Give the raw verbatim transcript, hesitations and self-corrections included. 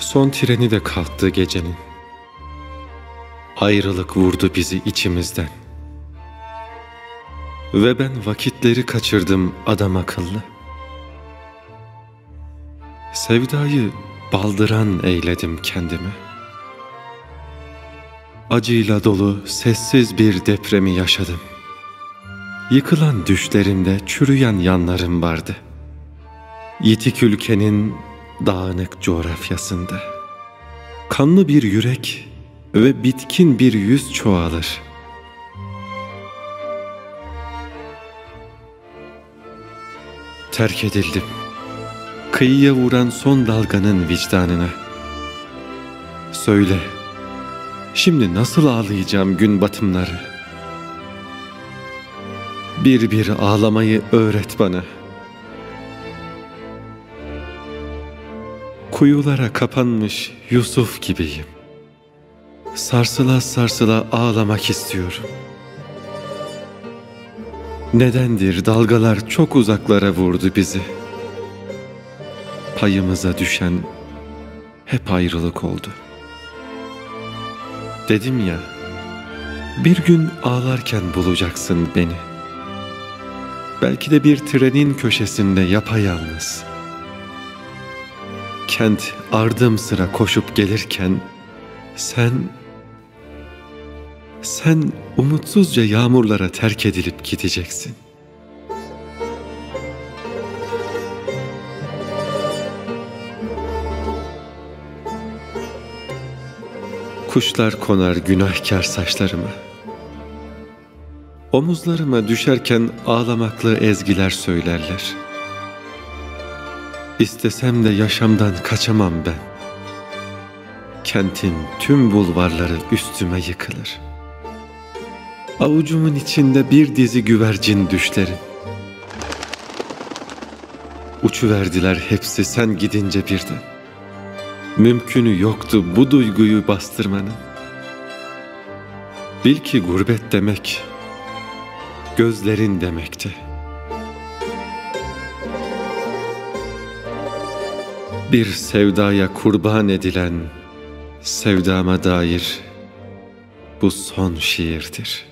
Son treni de kalktı gecenin. Ayrılık vurdu bizi içimizden. Ve ben vakitleri kaçırdım adam akıllı. Sevdayı baldıran eyledim kendime. Acıyla dolu sessiz bir depremi yaşadım. Yıkılan düşlerimde çürüyen yanlarım vardı. Yitik ülkenin dağınık coğrafyasında. Kanlı bir yürek ve bitkin bir yüz çoğalır. Terk edildim. Kıyıya vuran son dalganın vicdanına. Söyle, şimdi nasıl ağlayacağım gün batımları? Bir bir ağlamayı öğret bana. Kuyulara kapanmış Yusuf gibiyim. Sarsıla sarsıla ağlamak istiyorum. Nedendir dalgalar çok uzaklara vurdu bizi? Payımıza düşen hep ayrılık oldu. Dedim ya, bir gün ağlarken bulacaksın beni. Belki de bir trenin köşesinde yapayalnız. Kent ardım sıra koşup gelirken sen, sen umutsuzca yağmurlara terk edilip gideceksin. Kuşlar konar günahkar saçlarıma. Omuzlarıma düşerken ağlamaklı ezgiler söylerler. İstesem de yaşamdan kaçamam ben. Kentin tüm bulvarları üstüme yıkılır. Avucumun içinde bir dizi güvercin düşlerim. Uçuverdiler hepsi sen gidince birden. Mümkünü yoktu bu duyguyu bastırmanın. Bil ki gurbet demek, gözlerin demekti. Bir sevdaya kurban edilen sevdama dair bu son şiirdir.